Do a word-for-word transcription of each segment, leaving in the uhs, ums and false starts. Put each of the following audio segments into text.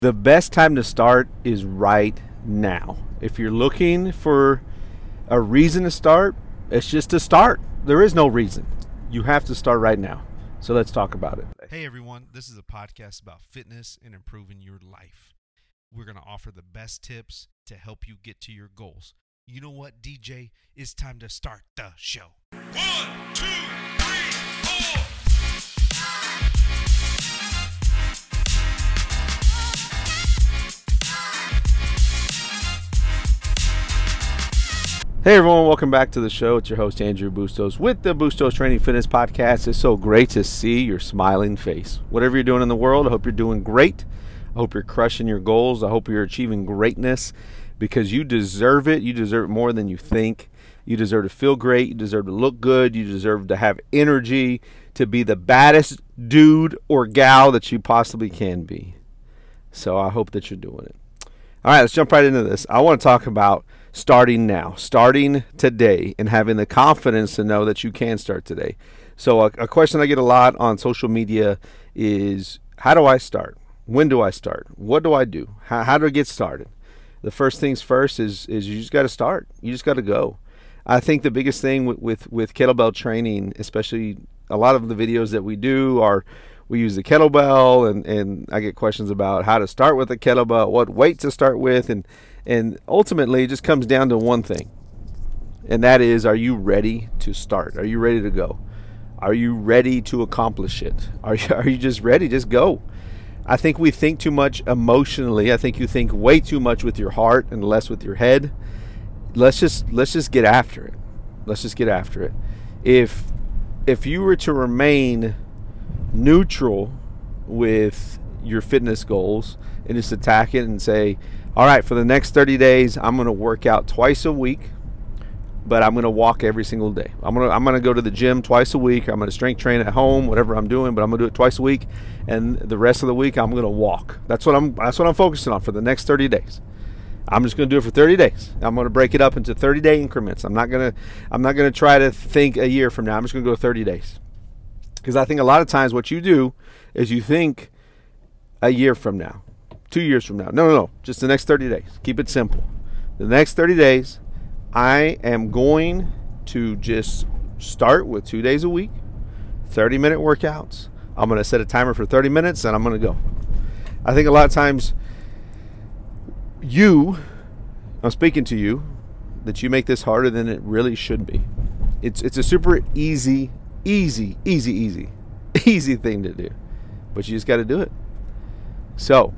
The best time to start is right now. If you're looking for a reason to start, it's just to start. There is no reason. You have to start right now. So let's talk about it. Hey everyone, this is a podcast about fitness and improving your life. We're going to offer the best tips to help you get to your goals. You know what, D J? It's time to start the show. One, two, three, four. Hey everyone, welcome back to the show. It's your host Andrew Bustos with the Bustos Training Fitness Podcast. It's so great to see your smiling face. Whatever you're doing in the world, I hope you're doing great. I hope you're crushing your goals. I hope you're achieving greatness because you deserve it. You deserve it more than you think. You deserve to feel great. You deserve to look good. You deserve to have energy, to be the baddest dude or gal that you possibly can be. So I hope that you're doing it. All right, let's jump right into this. I want to talk about starting now, starting today, and having the confidence to know that you can start today. So a, a question I get a lot on social media is, how do I start? When do I start? What do I do? How, how do I get started? The first things first is is you just got to start. You just got to go. I think the biggest thing with, with, with kettlebell training, especially a lot of the videos that we do are we use the kettlebell, and, and I get questions about how to start with a kettlebell, what weight to start with, and And ultimately, it just comes down to one thing, and that is, are you ready to start? Are you ready to go? Are you ready to accomplish it? Are you, are you just ready? Just go. I think we think too much emotionally. I think you think way too much with your heart and less with your head. Let's just let's just get after it. Let's just get after it. If if you were to remain neutral with your fitness goals and just attack it and say, all right, for the next thirty days, I'm going to work out twice a week, but I'm going to walk every single day. I'm going to I'm going to go to the gym twice a week. I'm going to strength train at home, whatever I'm doing, but I'm going to do it twice a week, and the rest of the week I'm going to walk. That's what I'm that's what I'm focusing on for the next thirty days. I'm just going to do it for thirty days. I'm going to break it up into thirty-day increments. I'm not going to I'm not going to try to think a year from now. I'm just going to go thirty days. Because I think a lot of times what you do is you think a year from now, two years from now. No, no, no. Just the next thirty days. Keep it simple. The next thirty days, I am going to just start with two days a week, thirty-minute workouts. I'm going to set a timer for thirty minutes, and I'm going to go. I think a lot of times you, I'm speaking to you, that you make this harder than it really should be. It's it's a super easy, easy, easy, easy, easy thing to do. But you just got to do it. So,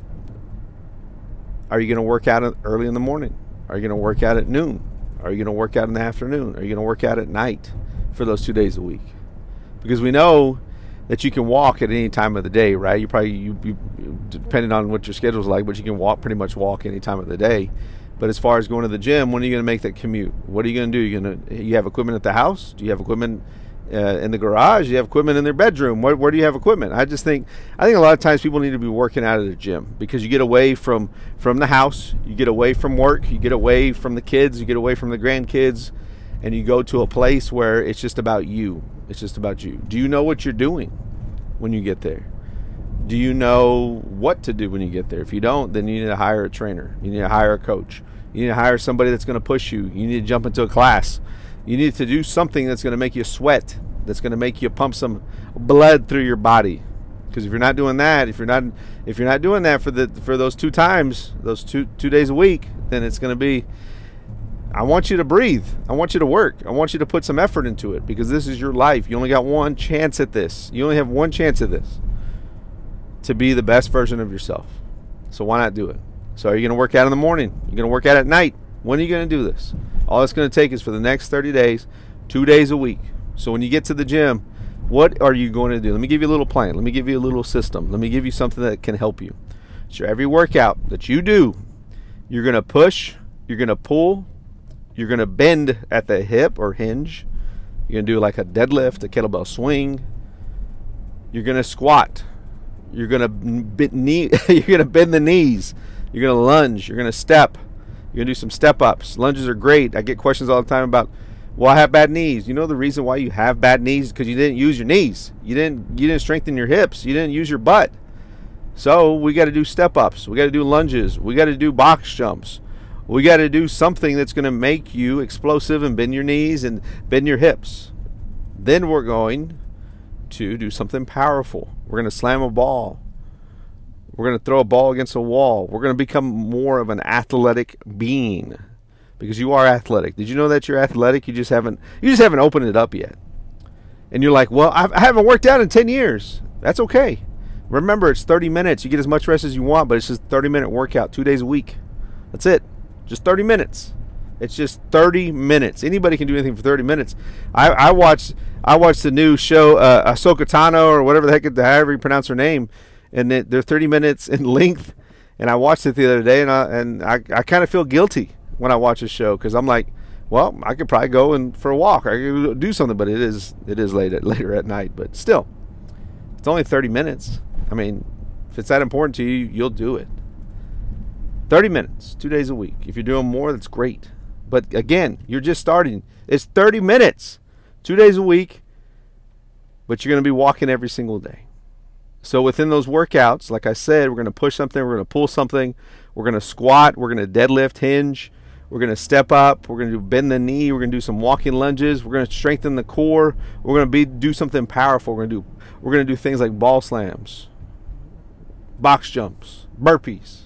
are you going to work out early in the morning? Are you going to work out at noon? Are you going to work out in the afternoon? Are you going to work out at night for those two days a week? Because we know that you can walk at any time of the day, right? You probably, you, you depending on what your schedule is like, but you can walk pretty much walk any time of the day. But as far as going to the gym, when are you going to make that commute? What are you going to do? You going to you have equipment at the house? Do you have equipment Uh, in the garage? You have equipment in their bedroom? Where, where do you have equipment? I just think I think a lot of times people need to be working out at the gym, because you get away from from the house, you get away from work, you get away from the kids, you get away from the grandkids, and you go to a place where it's just about you. It's just about you. Do you know what you're doing when you get there? Do you know what to do when you get there? If you don't, then you need to hire a trainer. You need to hire a coach. You need to hire somebody that's going to push you. You need to jump into a class. You need to do something that's going to make you sweat, that's going to make you pump some blood through your body. Because if you're not doing that, if you're not if you're not doing that for the for those two times, those two two days a week, then it's going to be, I want you to breathe. I want you to work. I want you to put some effort into it, because this is your life. You only got one chance at this. You only have one chance at this, to be the best version of yourself. So why not do it? So are you going to work out in the morning? You're going to work out at night? When are you going to do this? All it's going to take is for the next thirty days, two days a week. So when you get to the gym, what are you going to do? Let me give you a little plan. Let me give you a little system. Let me give you something that can help you. So every workout that you do, you're going to push, you're going to pull, you're going to bend at the hip or hinge. You're going to do like a deadlift, a kettlebell swing. You're going to squat. You're going to bend knee. You're going to bend the knees. You're going to lunge. You're going to step. You're going to do some step-ups. Lunges are great. I get questions all the time about, well, I have bad knees. You know the reason why you have bad knees is because you didn't use your knees. You didn't you didn't strengthen your hips. You didn't use your butt. So we got to do step ups. We got to do lunges. We got to do box jumps. We got to do something that's going to make you explosive and bend your knees and bend your hips. Then we're going to do something powerful. We're going to slam a ball. We're going to throw a ball against a wall. We're going to become more of an athletic being, because you are athletic. Did you know that you're athletic? You just haven't you just haven't opened it up yet. And you're like, well, I haven't worked out in ten years. That's okay. Remember, it's thirty minutes. You get as much rest as you want, but it's just a thirty minute workout, two days a week. That's it. Just thirty minutes. It's just thirty minutes. Anybody can do anything for thirty minutes. I, I watched I watched the new show, uh, Ahsoka Tano, or whatever the heck, however you pronounce her name, and they're thirty minutes in length. And I watched it the other day, and I, and I, I kind of feel guilty when I watch a show, because I'm like, well, I could probably go and for a walk. I could do something, but it is it is late at, later at night. But still, it's only thirty minutes. I mean, if it's that important to you, you'll do it. thirty minutes, two days a week. If you're doing more, that's great. But again, you're just starting. It's thirty minutes, two days a week, but you're going to be walking every single day. So within those workouts, like I said, we're going to push something, we're going to pull something, we're going to squat, we're going to deadlift, hinge, we're going to step up, we're going to do bend the knee, we're going to do some walking lunges, we're going to strengthen the core, we're going to be do something powerful. We're going to do we're going to do things like ball slams, box jumps, burpees.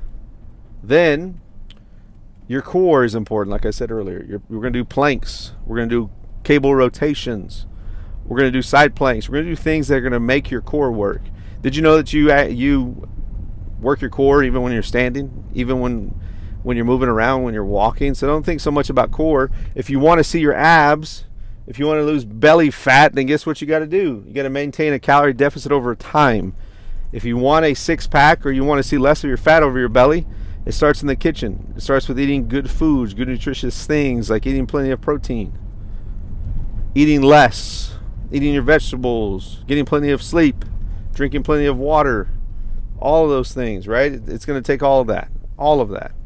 Then your core is important, like I said earlier. You're, we're going to do planks. We're going to do cable rotations. We're going to do side planks. We're going to do things that are going to make your core work. Did you know that you you work your core even when you're standing, even when when you're moving around, when you're walking? So don't think so much about core. If you want to see your abs, if you want to lose belly fat, then guess what you got to do? You got to maintain a calorie deficit over time. If you want a six-pack, or you want to see less of your fat over your belly, it starts in the kitchen. It starts with eating good foods, good nutritious things, like eating plenty of protein, eating less, eating your vegetables, getting plenty of sleep, drinking plenty of water, all of those things, right? It's going to take all of that, all of that.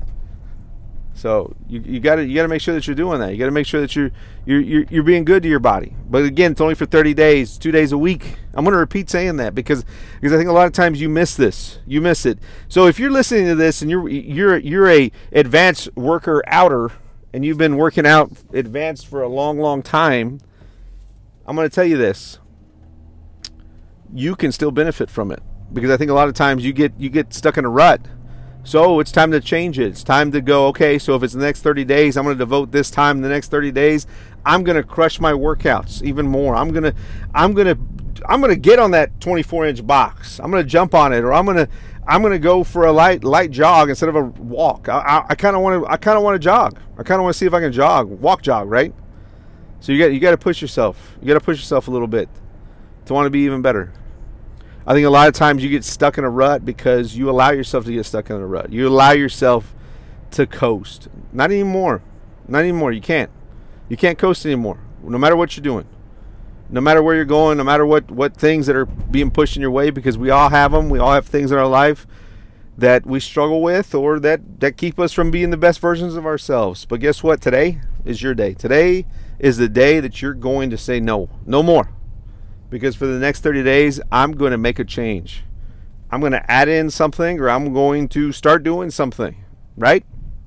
So you you got to you got to make sure that you're doing that. You got to make sure that you're you're you're you're being good to your body. But again, it's only for thirty days, two days a week. I'm going to repeat saying that because because I think a lot of times you miss this. You miss it. So if you're listening to this and you're you're you're a advanced worker outer, and you've been working out advanced for a long long time, I'm going to tell you this. You can still benefit from it, because I think a lot of times you get you get stuck in a rut. So it's time to change it. It's time to go, okay, so if it's the next thirty days, I'm going to devote this time the next thirty days. I'm going to crush my workouts even more. I'm going to I'm going to I'm going to get on that twenty-four inch box. I'm going to jump on it, or I'm going to I'm going to go for a light light jog instead of a walk. I I, I kind of want to I kind of want to jog. I kind of want to see if I can jog, walk jog, right? So you got you got to push yourself. You got to push yourself a little bit to want to be even better. I think a lot of times you get stuck in a rut because you allow yourself to get stuck in a rut. You allow yourself to coast. Not anymore. Not anymore. You can't. You can't coast anymore. No matter what you're doing. No matter where you're going. No matter what, what things that are being pushed in your way, because we all have them. We all have things in our life that we struggle with, or that, that keep us from being the best versions of ourselves. But guess what? Today is your day. Today is the day that you're going to say no. No more. Because for the next thirty days, I'm going to make a change. I'm going to add in something, or I'm going to start doing something, right?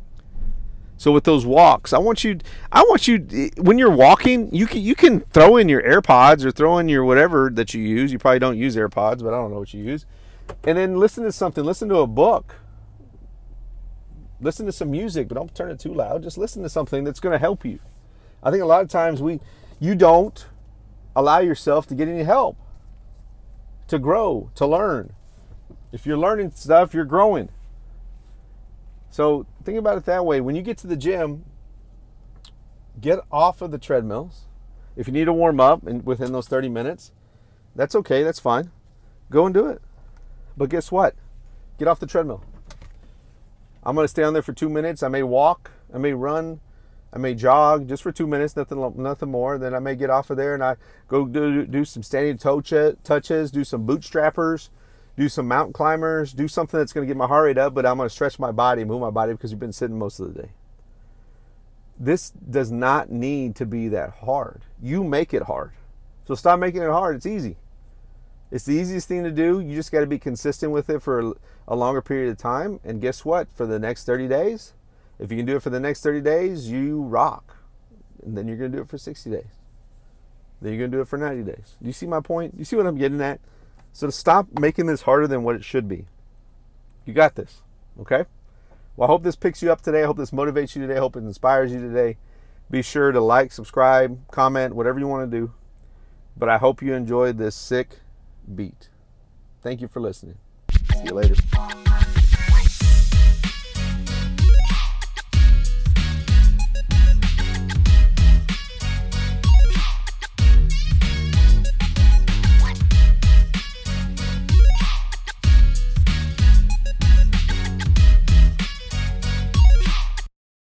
So with those walks, I want you, I want you, when you're walking, you can, you can throw in your AirPods or throw in your whatever that you use. You probably don't use AirPods, but I don't know what you use. And then listen to something. Listen to a book. Listen to some music, but don't turn it too loud. Just listen to something that's going to help you. I think a lot of times we, you don't allow yourself to get any help, to grow, to learn. If you're learning stuff, you're growing. So think about it that way. When you get to the gym, get off of the treadmills. If you need to warm up and within those thirty minutes, that's okay, that's fine. Go and do it. But guess what? Get off the treadmill. I'm going to stay on there for two minutes. I may walk, I may run, I may jog just for two minutes, nothing nothing more. Then I may get off of there and I go do, do some standing toe ch- touches, do some bootstrappers, do some mountain climbers, do something that's going to get my heart rate up, but I'm going to stretch my body, move my body, because you've been sitting most of the day. This does not need to be that hard. You make it hard. So stop making it hard. It's easy. It's the easiest thing to do. You just got to be consistent with it for a longer period of time. And guess what? For the next thirty days, if you can do it for the next thirty days, you rock. And then you're going to do it for sixty days. Then you're going to do it for ninety days. Do you see my point? Do you see what I'm getting at? So stop making this harder than what it should be. You got this. Okay? Well, I hope this picks you up today. I hope this motivates you today. I hope it inspires you today. Be sure to like, subscribe, comment, whatever you want to do. But I hope you enjoyed this sick beat. Thank you for listening. See you later.